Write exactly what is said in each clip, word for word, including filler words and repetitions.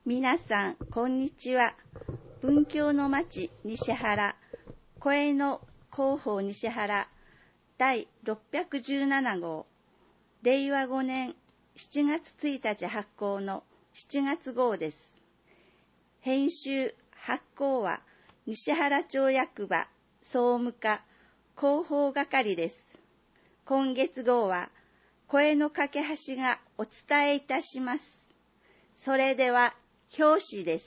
皆さん、こんにちは。文教の町西原、声の広報西原、第ろっぴゃくじゅうなな号、れいわごねんしちがつついたち発行のしちがつ号です。編集・発行は西原町役場総務課広報係です。今月号は声の架け橋がお伝えいたします。それでは表紙です。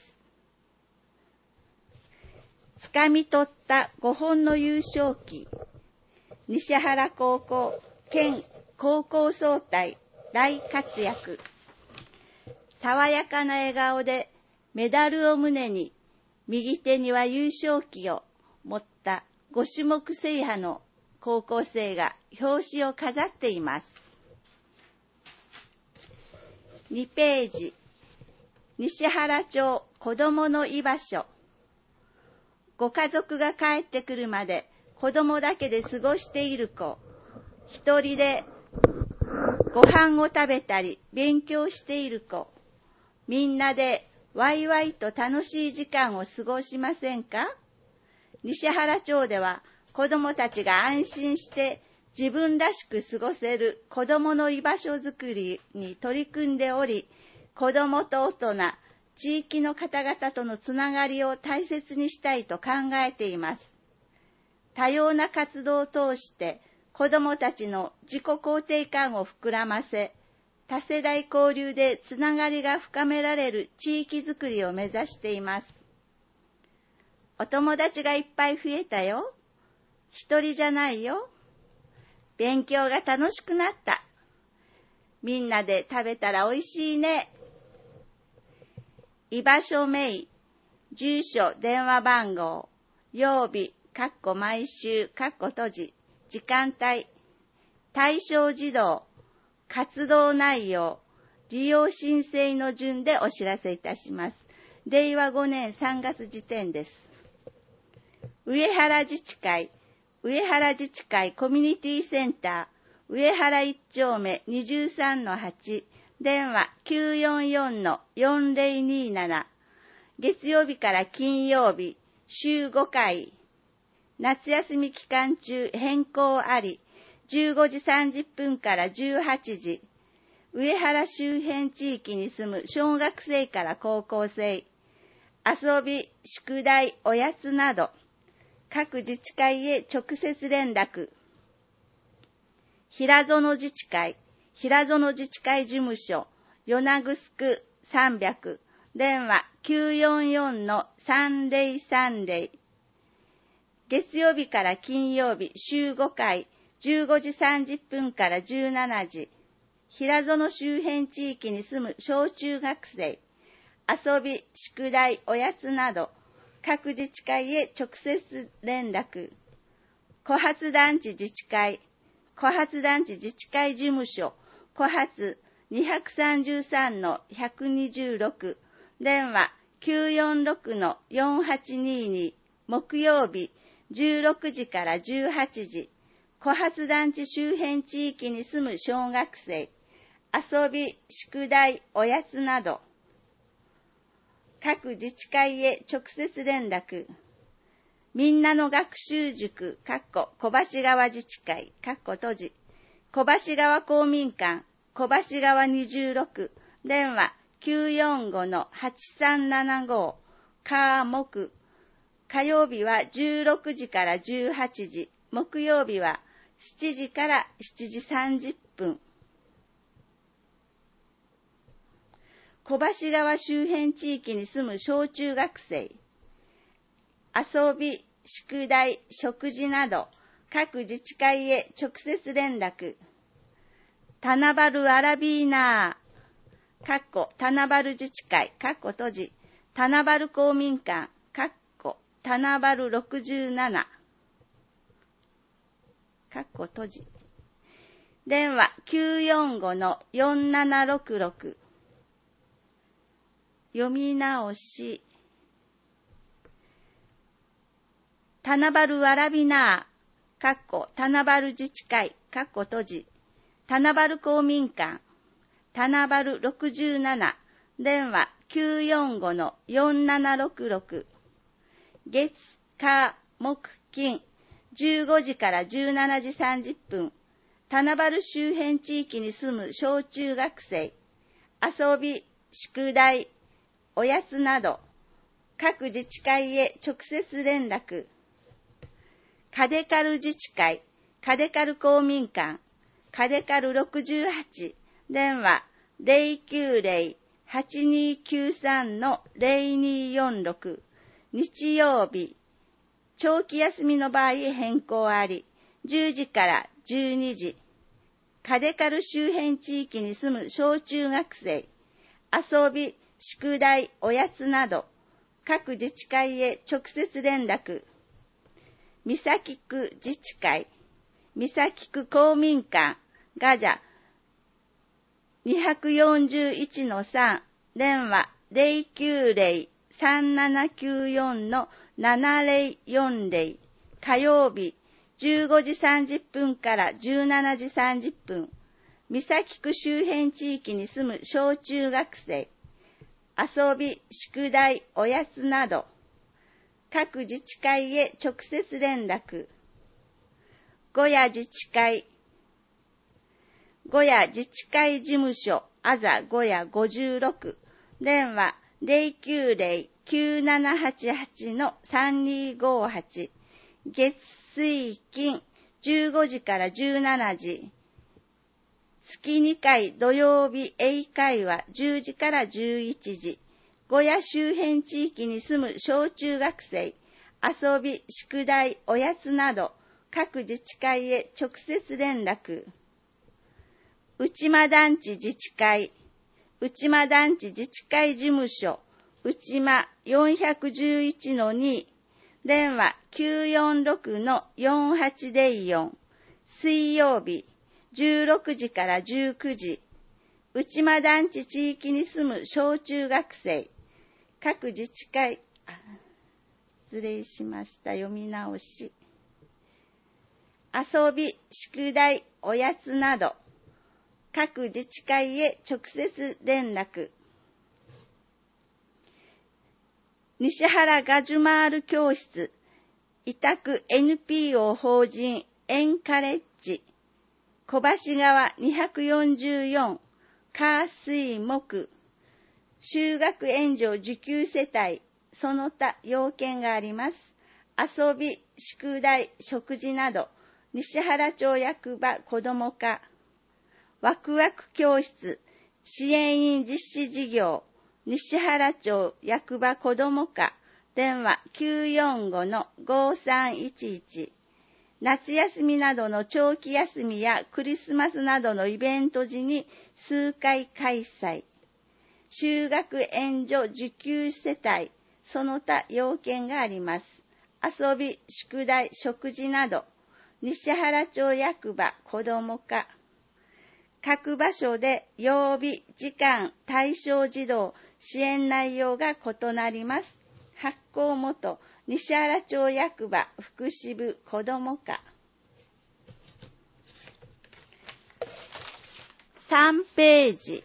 つかみ取ったごほんの優勝旗、西原高校県高校総体大活躍。爽やかな笑顔でメダルを胸に、右手には優勝旗を持ったご種目制覇の高校生が表紙を飾っています。にページ、西原町子どもの居場所。ご家族が帰ってくるまで子どもだけで過ごしている子、一人でご飯を食べたり勉強している子、みんなでワイワイと楽しい時間を過ごしませんか？西原町では子どもたちが安心して自分らしく過ごせる子どもの居場所づくりに取り組んでおり、子どもと大人、地域の方々とのつながりを大切にしたいと考えています。多様な活動を通して子どもたちの自己肯定感を膨らませ、多世代交流でつながりが深められる地域づくりを目指しています。お友達がいっぱい増えたよ。一人じゃないよ。勉強が楽しくなった。みんなで食べたらおいしいね。居場所名、住所、電話番号、曜日、かっこ毎週、かっこ閉じ、時間帯、対象児童、活動内容、利用申請の順でお知らせいたします。れいわごねんさんがつ時点です。上原自治会、上原自治会コミュニティセンター、上原いち丁目 にじゅうさんのはち、電話 きゅうよんよんのよんぜろになな、月曜日から金曜日、週ごかい、夏休み期間中変更あり、じゅうごじさんじゅっぷんからじゅうはちじ、上原周辺地域に住む小学生から高校生、遊び、宿題、おやつなど、各自治会へ直接連絡。平園自治会、平園自治会事務所、与那城さんびゃく、電話 きゅうよんよんのさんぜろさんぜろ。月曜日から金曜日、週ごかい、じゅうごじさんじゅっぷんからじゅうしちじ、平園周辺地域に住む小中学生、遊び、宿題、おやつなど、各自治会へ直接連絡。小発団地自治会、小発団地自治会事務所、小発にさんさんのひゃくにじゅうろく、電話 きゅうよんろくのよんはちにに、木曜日じゅうろくじからじゅうはちじ、小発団地周辺地域に住む小学生、遊び、宿題、おやつなど、各自治会へ直接連絡。みんなの学習塾、かっこ小橋川自治会、かっこ閉じ、小橋川公民館、小橋川にじゅうろく、電話 きゅうよんごのはちさんななご、火木、火曜日はじゅうろくじからじゅうはちじ、木曜日はしちじからしちじさんじゅっぷん。小橋川周辺地域に住む小中学生、遊び、宿題、食事など、各自治会へ直接連絡。棚原アラビーナー、かっこ棚原自治会、かっこ閉じ、棚原公民館、かっこ棚原ろくじゅうなな、かっこ閉じ。電話 きゅうよんごのよんななろくろく。読み直し。棚原わらびなー、かっこ棚原自治会、かっこ閉じ。棚原公民館、棚原ろくじゅうなな、電話きゅうよんごのよんななろくろく。月、火、木、金、じゅうごじからじゅうしちじさんじゅっぷん。棚原周辺地域に住む小中学生、遊び、宿題、おやつなど、各自治会へ直接連絡。カデカル自治会、カデカル公民館、カデカルろくじゅうはち、電話 ゼロきゅうゼロ はちにきゅうさん のゼロによんろく。日曜日、長期休みの場合変更あり、じゅうじからじゅうにじ。カデカル周辺地域に住む小中学生、遊び、宿題、おやつなど、各自治会へ直接連絡。三崎区自治会、三崎区公民館、ガジャ によんいちのさん、電話 ゼロきゅうゼロ さんななきゅうよん のななゼロよんゼロ。火曜日、じゅうごじさんじゅっぷんからじゅうしちじさんじゅっぷん。三崎区周辺地域に住む小中学生、遊び、宿題、おやつなど、各自治会へ直接連絡。小谷自治会、小谷自治会事務所、あざ小谷ごじゅうろく、電話ゼロきゅうゼロ きゅうななはちはち のさんにごはち。月水金じゅうごじからじゅうしちじ。月にかい土曜日英会話じゅうじからじゅういちじ。小谷周辺地域に住む小中学生、遊び、宿題、おやつなど、各自治会へ直接連絡。内間団地自治会、内間団地自治会事務所、内間 よんいちのに、電話 きゅうよんろくのよんはちゼロよん。水曜日、じゅうろくじからじゅうくじ。内間団地地域に住む小中学生、各自治会、失礼しました。読み直し。遊び、宿題、おやつなど、各自治会へ直接連絡。西原ガジュマール教室、委託 エヌピーオー 法人エンカレッジ、小橋川によんよん、火水木、就学援助受給世帯、その他要件があります。遊び、宿題、食事など、西原町役場子ども課、ワクワク教室、支援員実施事業、西原町役場子ども課、電話きゅうよんごのごさんいちいち。夏休みなどの長期休みやクリスマスなどのイベント時に数回開催。就学援助受給世帯、その他要件があります。遊び、宿題、食事など、西原町役場子ども課。各場所で曜日、時間、対象児童、支援内容が異なります。発行元、西原町役場福祉部子ども課。さんページ。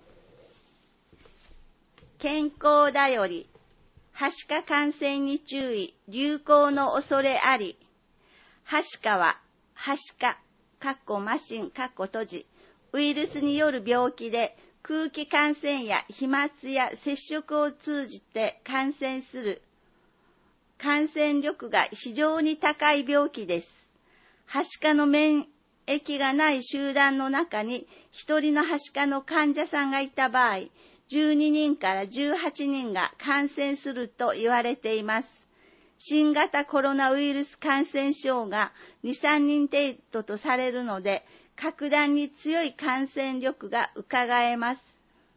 健康だより、はしか感染に注意、流行の恐れあり。はしかは、はしか、かっこマシン、かっこ閉じ、ウイルスによる病気で空気感染や飛沫や接触を通じて感染する感染力が非常に高い病気です。はしかの免疫がない集団の中に一人のはしかの患者さんがいた場合、じゅうににんからじゅうはちにんが感染すると言われています。新型コロナウイルス感染症がに、さんにん程度とされるので、格段に強い感染力がうかがえます。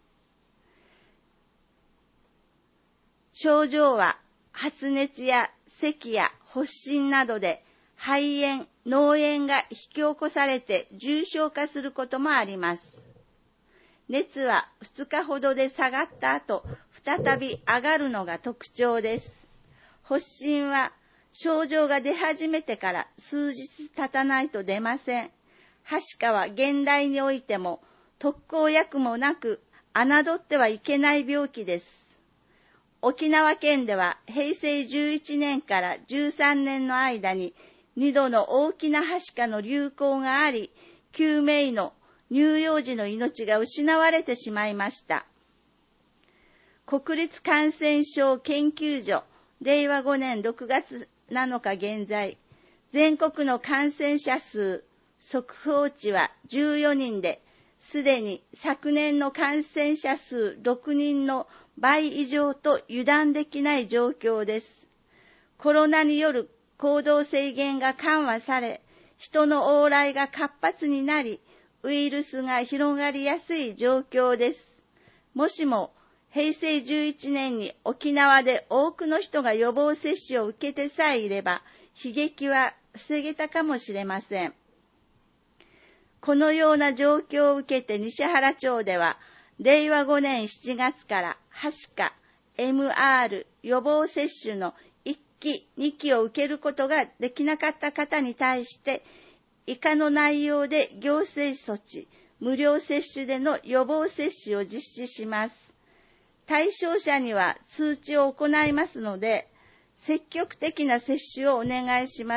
症状は発熱や咳や発疹などで肺炎、脳炎が引き起こされて重症化することもあります。熱はふつかほどで下がった後、再び上がるのが特徴です。発疹は症状が出始めてから数日経たないと出ません。はしかは現代においても特効薬もなく侮ってはいけない病気です。沖縄県ではへいせいじゅういちねんからじゅうさんねんの間ににどの大きなはしかの流行があり、きゅうめいの乳幼児の命が失われてしまいました。国立感染症研究所れいわごねんろくがつなのか現在、全国の感染者数速報値はじゅうよにんで、すでに昨年の感染者数ろくにんの倍以上と油断できない状況です。コロナによる行動制限が緩和され、人の往来が活発になり、ウイルスが広がりやすい状況です。もしもへいせいじゅういちねんに沖縄で多くの人が予防接種を受けてさえいれば、悲劇は防げたかもしれません。このような状況を受けて西原町では、れいわごねんしちがつからはしか、エムアール 予防接種のいっき、にきを受けることができなかった方に対して、以下の内容で行政措置、無料接種での予防接種を実施します。対象者には通知を行いますので、積極的な接種をお願いします。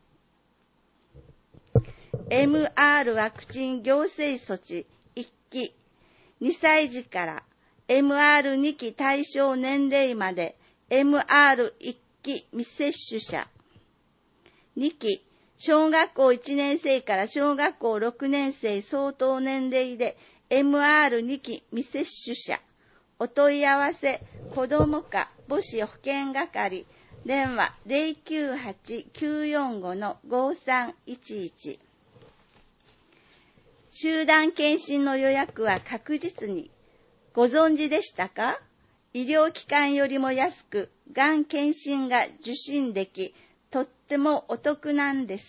エムアール ワクチン行政措置いっき、にさいじから エムアールに 期対象年齢まで エムアールいっ 期未接種者、にき、小学校いちねんせいから小学校ろくねんせい相当年齢で エムアールに 期未接種者、お問い合わせ、子ども課母子保健係、電話 ゼロきゅうはち きゅうよんご ごさんいちいち。集団検診の予約は確実に。ご存知でしたか？医療機関よりも安く、がん検診が受診でき、とってもお得なんです。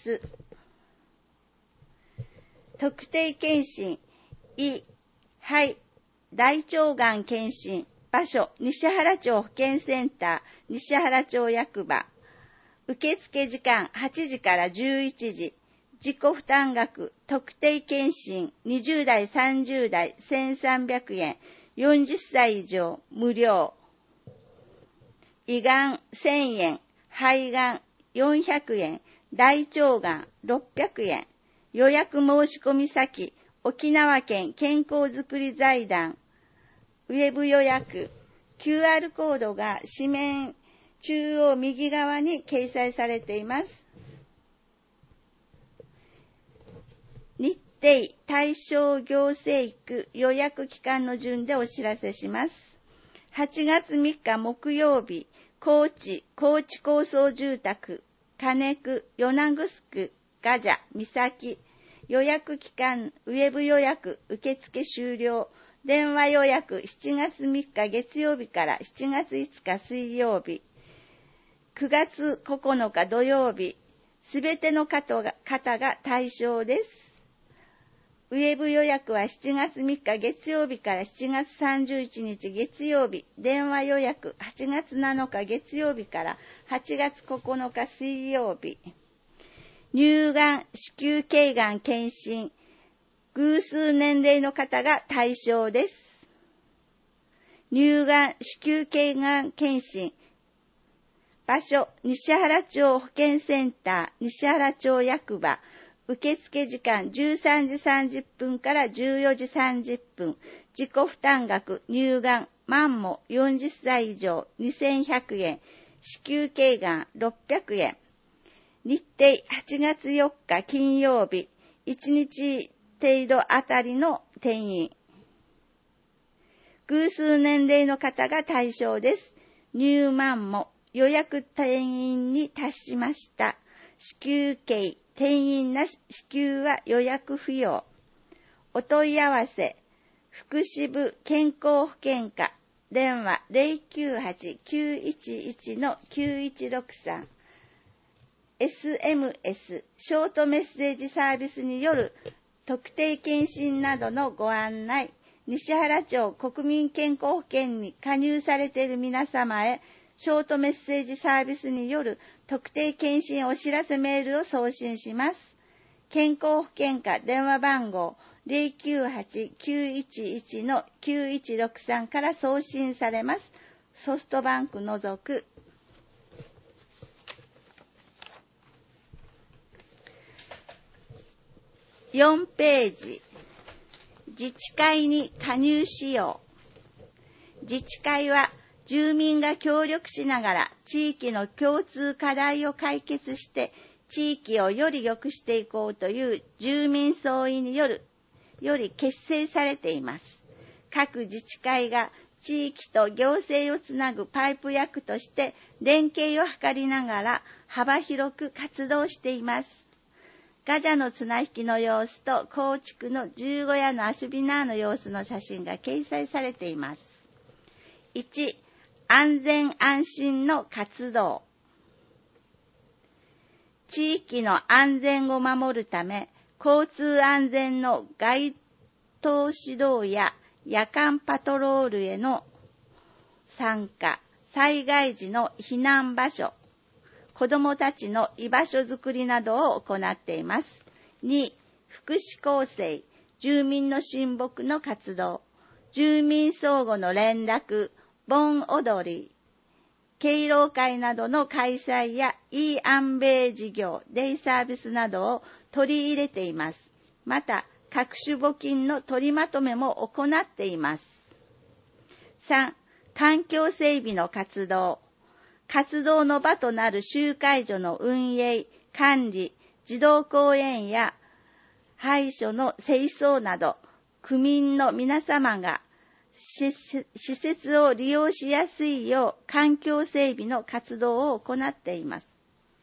特定検診、胃、肺、大腸がん検診、場所、西原町保健センター、西原町役場。受付時間はちじからじゅういちじ。自己負担額、特定検診、にじゅうだい、さんじゅうだい、せんさんびゃくえん、よんじゅっさい以上、無料。胃がん、せんえん、肺がん、よんひゃくえん、大腸がん、ろっぴゃくえん。予約申し込み先、沖縄県健康づくり財団、ウェブ予約、キューアール コードが紙面中央右側に掲載されています。日程、対象行政区予約期間の順でお知らせします。はちがつみっか木曜日、高知、高知高層住宅、金区、与那城、ガジャ、三崎、予約期間、ウェブ予約、受付終了、電話予約、しちがつみっか月曜日からしちがついつか水曜日、くがつここのか土曜日、すべての方が、方が対象です。ウェブ予約はしちがつみっか月曜日からしちがつさんじゅういちにち月曜日、電話予約はちがつなのか月曜日からはちがつここのか水曜日。乳がん、子宮頸がん検診、偶数年齢の方が対象です。乳がん、子宮頸がん検診、場所、西原町保健センター、西原町役場、受付時間じゅうさんじさんじゅっぷんからじゅうよじさんじゅっぷん、自己負担額、乳がん、マンモよんじゅっさい以上にせんひゃくえん、子宮頸がんろっぴゃくえん。日程はちがつよっか金曜日、いちにち程度あたりの定員。偶数年齢の方が対象です。乳マンモ予約定員に達しました。子宮頸定員なし、子宮は予約不要。お問い合わせ、福祉部健康保険課、電話 ゼロきゅうはち きゅういちいち きゅういちろくさん。エスエムエス、ショートメッセージサービスによる特定健診などのご案内、西原町国民健康保険に加入されている皆様へ、ショートメッセージサービスによる特定健診お知らせメールを送信します。健康保険課電話番号ゼロきゅうはち きゅういちいち のきゅういちろくさんから送信されます。ソフトバンク除く。よんページ、自治会に加入しよう。自治会は住民が協力しながら地域の共通課題を解決して地域をより良くしていこうという住民総意によるより結成されています。各自治会が地域と行政をつなぐパイプ役として連携を図りながら幅広く活動しています。ガジャの綱引きの様子と構築の十五夜の遊びなの様子の写真が掲載されています。いち、安全安心の活動。地域の安全を守るため、交通安全の街頭指導や夜間パトロールへの参加、災害時の避難場所、子どもたちの居場所づくりなどを行っています。に、福祉構成、住民の親睦の活動、住民相互の連絡、盆踊り、敬老会などの開催や e 安米事業、デイサービスなどを取り入れています。また、各種募金の取りまとめも行っています。さん、環境整備の活動。活動の場となる集会所の運営、管理、児童公園や廃所の清掃など、区民の皆様が施設を利用しやすいよう環境整備の活動を行っています。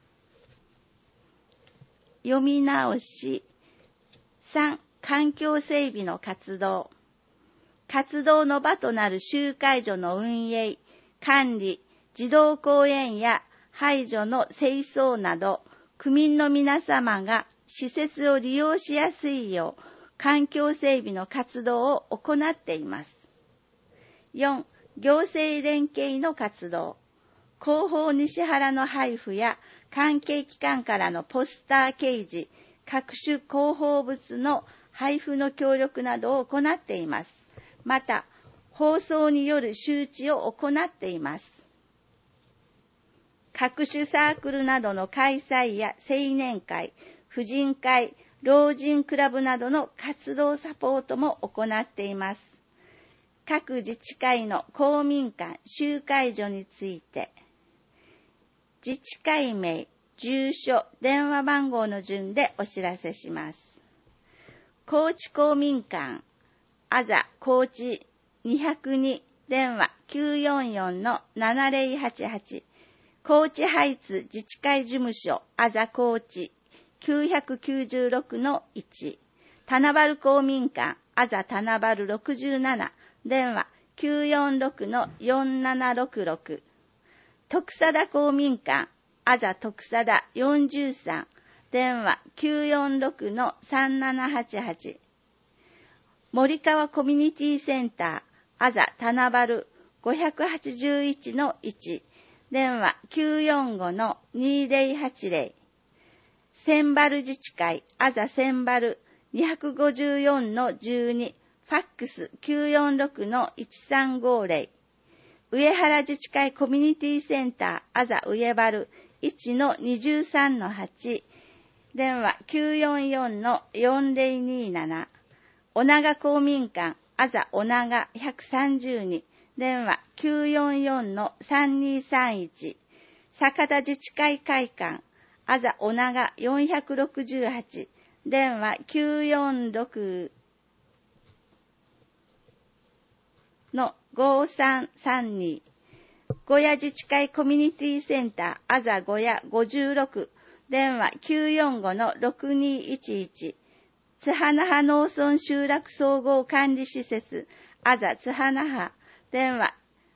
読み直し。さん、環境整備の活動。活動の場となる集会所の運営、管理、児童公園や廃所の清掃など、区民の皆様が施設を利用しやすいよう環境整備の活動を行っています。よん、行政連携の活動。広報西原の配布や関係機関からのポスター掲示、各種広報物の配布の協力などを行っています。また、放送による周知を行っています。各種サークルなどの開催や青年会、婦人会、老人クラブなどの活動サポートも行っています。各自治会の公民館、集会所について、自治会名、住所、電話番号の順でお知らせします。高知公民館、あざ高知にひゃくに、電話 きゅうよんよん のななぜろはちはち、高知ハイツ自治会事務所、あざ高知 きゅうきゅうろくのいち、棚原公民館、あざ棚原ろくじゅうなな、電話 きゅうよんろくのよんななろくろく、徳貞公民館、あざ徳貞よんじゅうさん、電話 きゅうよんろくのさんななはちはち、森川コミュニティセンター、あざ棚原ごはちいちのいち、電話 きゅうよんごのにぜろはちぜろ、千原自治会、あざ千原にごよんのじゅうに、ファックス きゅうよんろくのいちさんごぜろ、上原自治会コミュニティセンター、あざ上原いちのにじゅうさんのはち、電話 きゅうよんよんのよんぜろになな、おなが公民館、あざおながひゃくさんじゅうに、電話 きゅうよんよんのさんにさんいち、坂田自治会会館、あざおながよんろくはち、電話きゅうよんろくのごさんさんに、小屋自治会コミュニティセンター、あざ小屋ごじゅうろく、電話きゅうよんごのろくにいちいち、津花葉農村集落総合管理施設、あざ津花葉、電話、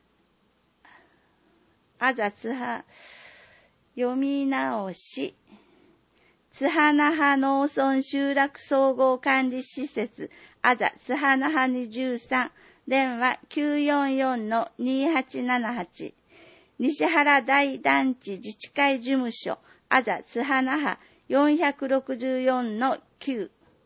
あざ津葉、読み直し、津花葉農村集落総合管理施設、あざ津花葉にじゅうさん、電話きゅうよんよんのにはちななはち、西原大団地自治会事務所、あざ津花葉よんろくよんのきゅう、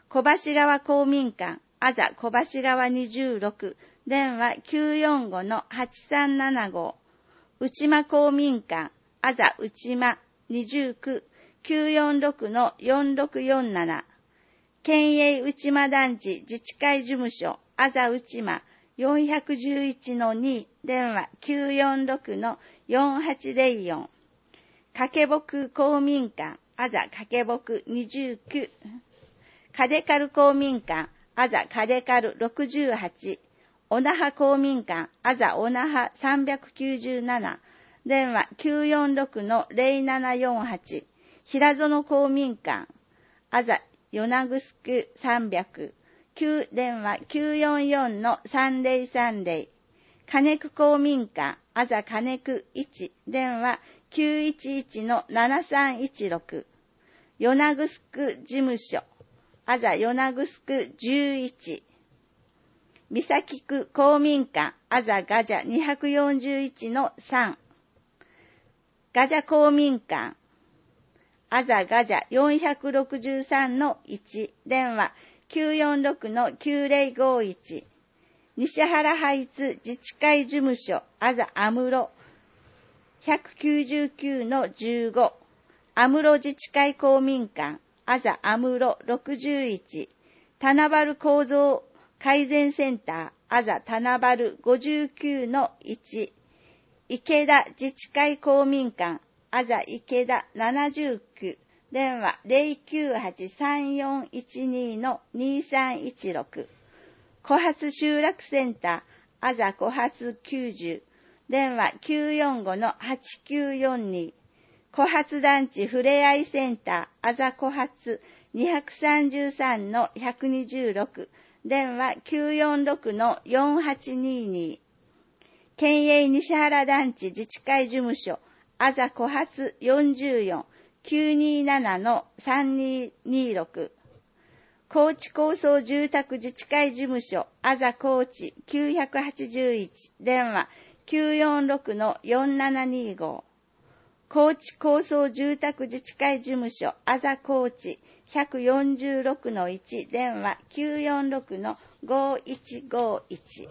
小橋川公民館、あざ小橋川にじゅうろく、電話 きゅうよんごのはちさんななご。内間公民館、あざ内間にじゅうきゅう、きゅうよんろくのよんろくよんなな。県営内間団地自治会事務所、あざ内間よんいちのに、電話 きゅうよんろくのよんはちぜろよん。掛木公民館、あざ掛木にじゅうきゅう。カデカル公民館、あざカデカルろくじゅうはち。おなは公民館、あざおなはさんびゃくきゅうじゅうなな。電話 きゅうよんろくのぜろななよんはち。平園公民館、あざ与那城さんびゃく。電話 きゅうよんよんのさんぜろさんぜろ。金久公民館、あざ金久いち。電話きゅういちいちのななさんいちろく。与那城事務所、あざ与那城じゅういち。三崎区公民館、あざガジャにひゃくよんじゅういちのさん。ガジャ公民館、あざガジャよんひゃくろくじゅうさんのいち。電話きゅうよんろくのきゅうぜろごいち。西原ハイツ自治会事務所、あざアムロひゃくきゅうじゅうきゅうのじゅうご。アムロ自治会公民館、あざアムロろくじゅういち。棚原構造改善センター、あざ棚原ごじゅうきゅうのいち。池田自治会公民館、あざ池田ななじゅうきゅう。電話 ゼロきゅうはちさんよんいちにのにさんいちろく。小発集落センター、あざ小発きゅうじゅう。電話きゅうよんごのはちきゅうよんに。小発団地ふれあいセンター、あざ小発にさんさんのひゃくにじゅうろく。電話きゅうよんろくのよんはちにに。県営西原団地自治会事務所、あざ小発よんじゅうよん、きゅうにななのさんににろく。高知高層住宅自治会事務所、あざ高知きゅうはちいち。電話きゅうよんろくのよんななにご。高知高層住宅自治会事務所、あざ高知ひゃくよんじゅうろくのいち。電話きゅうよんろくのごいちごいち。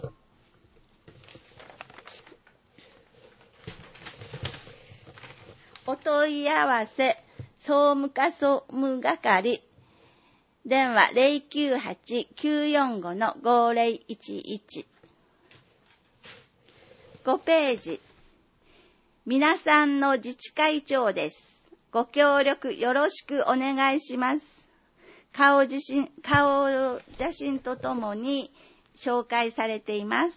お問い合わせ、総務課総務係、電話 ゼロきゅうはちきゅうよんごのごぜろいちいち。ごページ。皆さんの自治会長です。ご協力よろしくお願いします。顔写真、顔写真とともに紹介されています。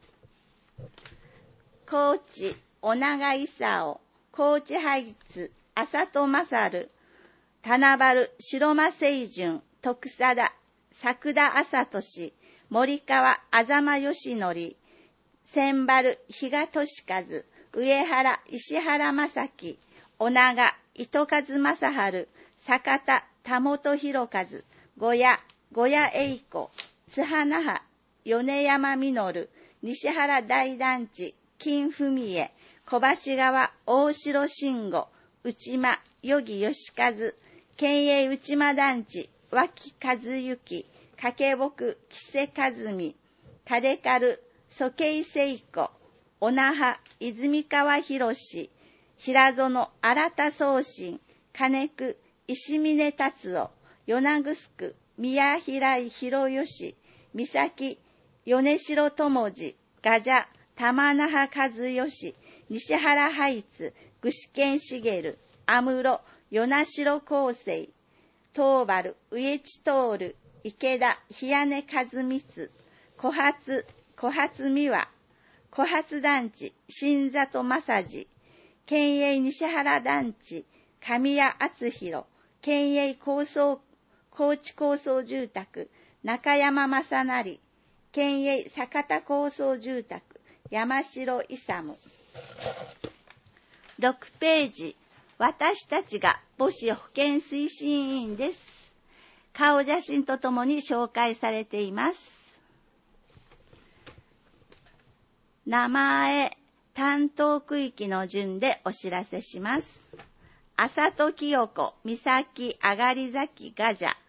高知、小長勲、高知ハイツ、浅戸勝、棚原、白間清純、徳貞、作田麻俊、森川、あざまよしのり、千原、比嘉俊和、上原、石原正樹、小長、糸数正治、坂田、田本博和、小屋、小屋栄子、津花葉、米山実、西原大団地、金文江、小橋川、大城慎吾、内間、余木義和、県営内間団地、脇和幸、掛木、木瀬和美、金軽、蘇慶聖子、小那覇、泉川博士、平園、新田宗信、金久、石峰達夫、与那城、宮平博義、三崎、米城智次、ガジャ、玉那覇和義、西原ハイツ、具志堅茂、安室、与那城厚生、東原、上地徹、池田、日屋根和光、小発、小発美和、小発団地、新里正治、県営西原団地、神谷敦弘、県営高層、高知高層住宅、中山正成、県営坂田高層住宅、山城勇。ろくページ。私たちが母子保健推進委員です。顔写真とともに紹介されています。名前、担当区域の順でお知らせします。浅戸清子、三崎、上がり崎、ガジャ、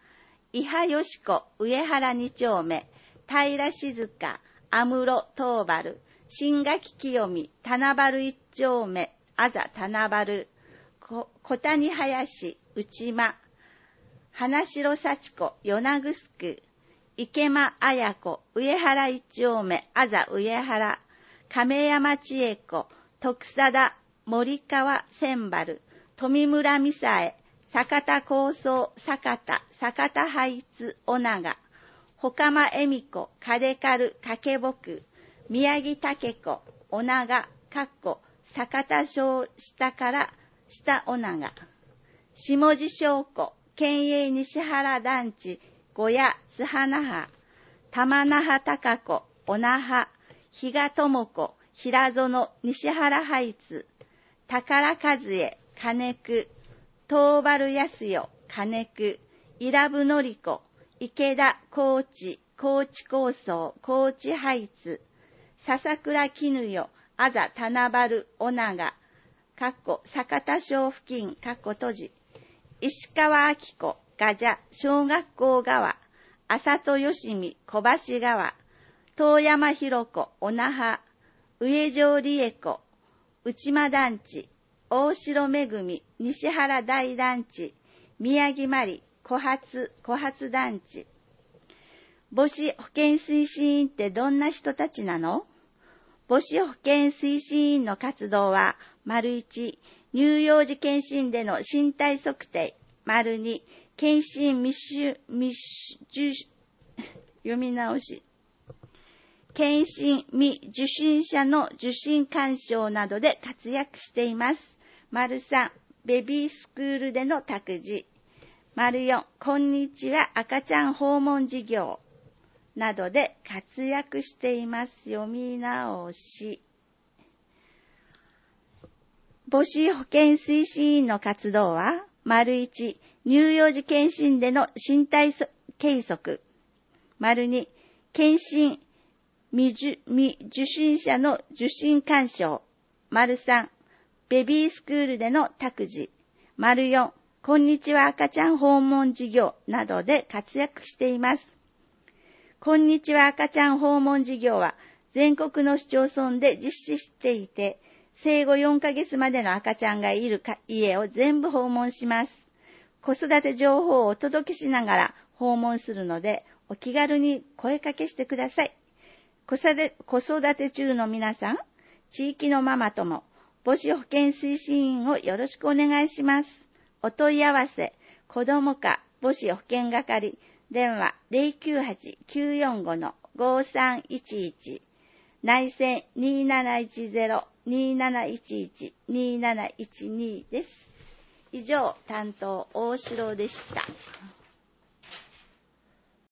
伊波よし子上原二丁目、平静香、安室東原、新垣清美、棚原一丁目、あざ棚原、小谷林、内間、花城幸子、与那城、池間綾子、上原一丁目、あざ上原、亀山千恵子、徳貞、森川千原、富村美沙恵、坂田高層、坂田、坂田ハイツ、尾長、ほ間恵美子、金軽、掛木、宮城武子、尾長、かっこ、坂田小下から下尾長、下地翔子、県営西原団地、小屋、津花派、玉那覇高子、尾那覇、比嘉智子、平園、西原ハイツ、宝和恵、金久、東原康代、金久、伊良部典子、池田、高知、高知高層、高知ハイツ、笹倉絹代、あざ棚原、尾長、かっこ、坂田小付近、かっこ閉じ、石川明子、ガジャ、小学校川、浅戸よしみ、小橋川、遠山弘子、尾那覇、上条理恵子、内間団地、大城めぐみ、西原大団地、宮城まり、小発、小発団地。母子保健推進員ってどんな人たちなの？母子保健推進員の活動は、丸一、乳幼児検診での身体測定、丸二、検診未就、未受、読み直し。検診未受診者の受診勧奨などで活躍しています。丸三、ベビースクールでの託児。丸四、こんにちは赤ちゃん訪問事業などで活躍しています。読み直し。母子保健推進員の活動は、丸一、乳幼児検診での身体計測。丸二、検診未受、未受診者の受診勧奨。丸三、ベビースクールでの託児。丸四、こんにちは赤ちゃん訪問事業などで活躍しています。こんにちは赤ちゃん訪問事業は全国の市町村で実施していて、生後よんかげつまでの赤ちゃんがいる家を全部訪問します。子育て情報をお届けしながら訪問するので、お気軽に声かけしてください。子育て中の皆さん、地域のママ友、母子保健推進員をよろしくお願いします。お問い合わせ、子ども課母子保健係、電話 ゼロきゅうはち きゅうよんご ごさんいちいち、内線 にーなないちゼロ にーなないちいち にーなないちに です。以上、担当大城でした。